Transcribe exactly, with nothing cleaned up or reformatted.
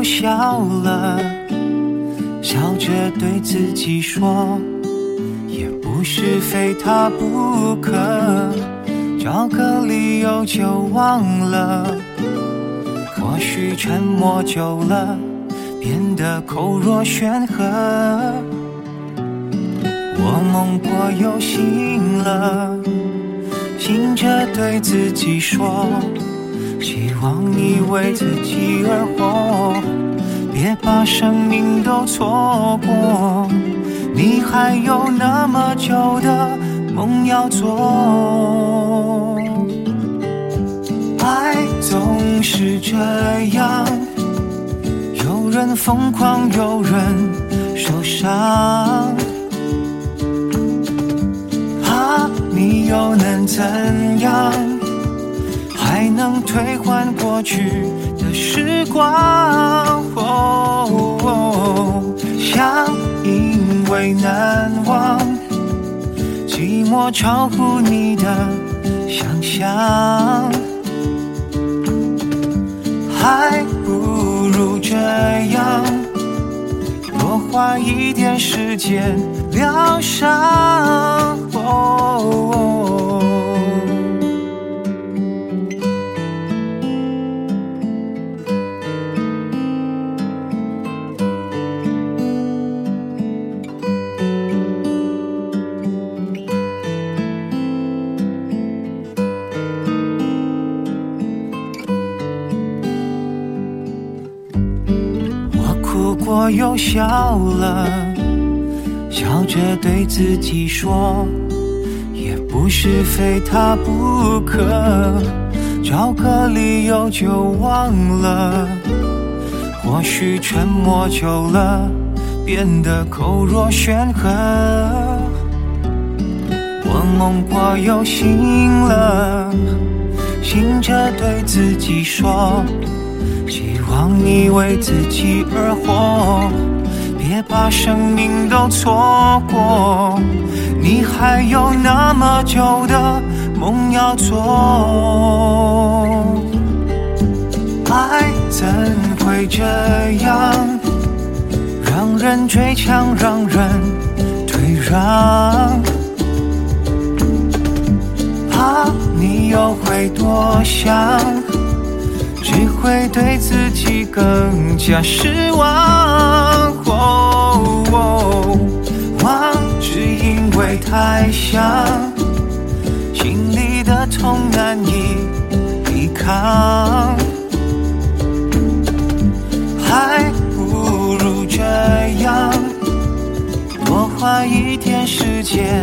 笑了，笑着对自己说，也不是非他不可，找个理由就忘了。或许沉默久了，变得口若悬河。我梦过又醒了，醒着对自己说，希望你为自己而活，别把生命都错过，你还有那么久的梦要做。爱总是这样，有人疯狂，有人受伤，啊，你又能怎样？还能退换过去的时光，哦哦，想因为难忘，寂寞超乎你的想象，还不如这样，多花一点时间疗伤，哦哦，我又笑了，笑着对自己说，也不是非他不可，找个理由就忘了。或许沉默久了，变得口若悬河。我梦过又醒了，醒着对自己说，希望你为自己而活，别把生命都错过，你还有那么久的梦要做。爱怎会这样，让人追抢，让人退让，怕你又会多想，只会对自己更加失望，哦哦，忘只因为太想，心里的痛难以抵抗，还不如这样，多花一点时间